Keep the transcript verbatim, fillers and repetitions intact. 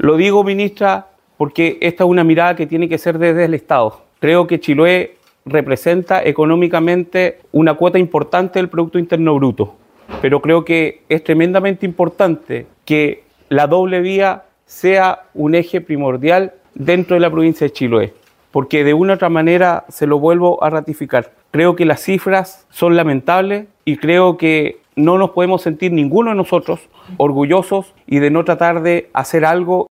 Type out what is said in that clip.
Lo digo, ministra, porque esta es una mirada que tiene que ser desde el Estado. Creo que Chiloé representa económicamente una cuota importante del Producto Interno Bruto, pero creo que es tremendamente importante que la doble vía sea un eje primordial dentro de la provincia de Chiloé, porque de una u otra manera se lo vuelvo a ratificar. Creo que las cifras son lamentables y creo que no nos podemos sentir ninguno de nosotros orgullosos y de no tratar de hacer algo